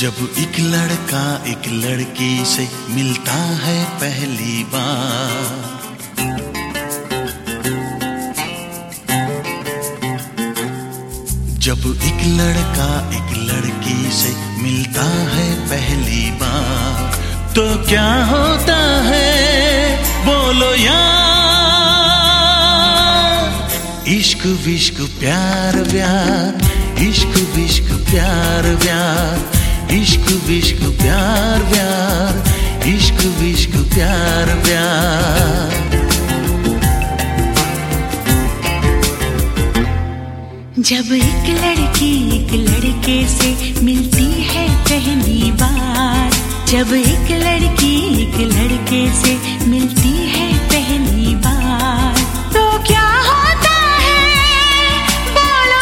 जब एक लड़का एक लड़की से मिलता है पहली बार, जब एक लड़का एक लड़की से मिलता है पहली बार, तो क्या होता है बोलो यार। इश्क विश्क प्यार व्यार, इश्क विश्क प्यार व्यार, इश्क विश्क प्यार व्यार, इश्क विश्क प्यार व्यार। जब एक लड़की एक लड़के से मिलती है पहली बार, जब एक लड़की एक लड़के से मिलती है पहली बार, तो क्या होता है बोलो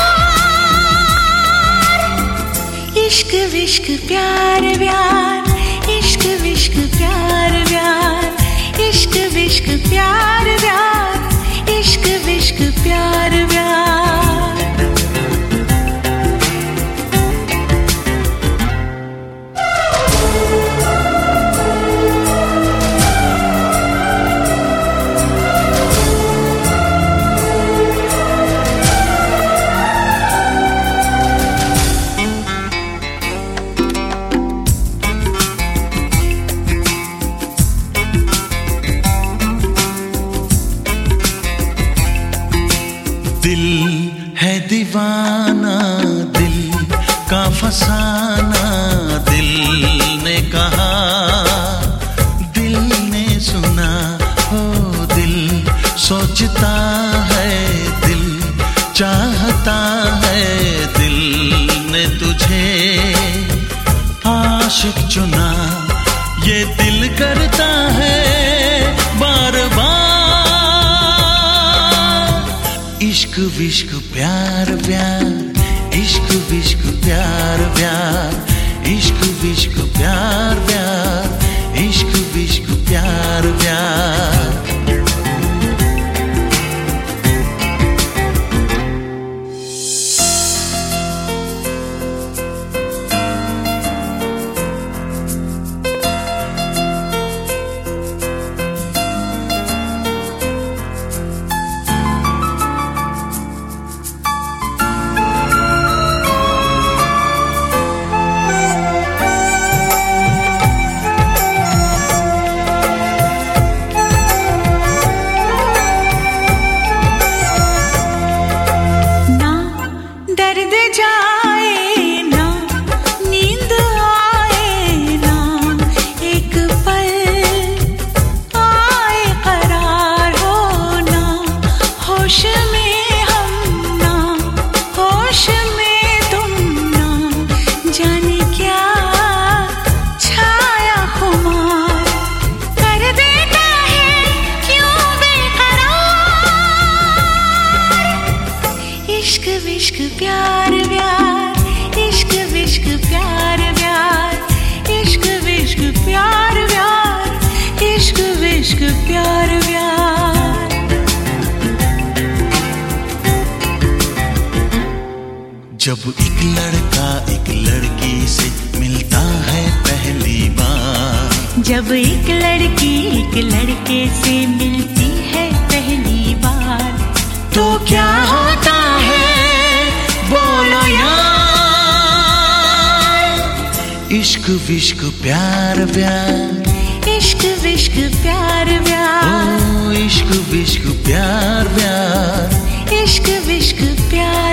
यार। इश्क विश्क प्यार व्यार, इश्क विश्क प्यार व्यार, इश्क विश्क प्यार व्यार, इश्क विश्क प्यार व्यार। दिल है दीवाना, दिल का फसाना, दिल ने कहा, दिल ने सुना, हो दिल सोचता है, दिल चाहता है, दिल ने तुझे आशिक चुना, ये दिल करता है बार बार। इश्क विश्क प्यार व्यार, इश्क विश्क प्यार व्यार, इश्क विश्क प्यार व्यार, इश्क विश्क प्यार व्यार। इश्क विश्क प्यार व्यार, इश्क विश्क प्यार व्यार, इश्क विश्क प्यार व्यार, इश्क विश्क प्यार व्यार। जब एक लड़का एक लड़की से मिलता है पहली बार, जब एक लड़की एक लड़के से मिलती है पहली बार, तो क्या होता है बोलो यार। इश्क विश्क प्यार व्यार, इश्क विश्क प्यार व्यार, ओ इश्क विश्क प्यार व्यार, इश्क विश्क प्यार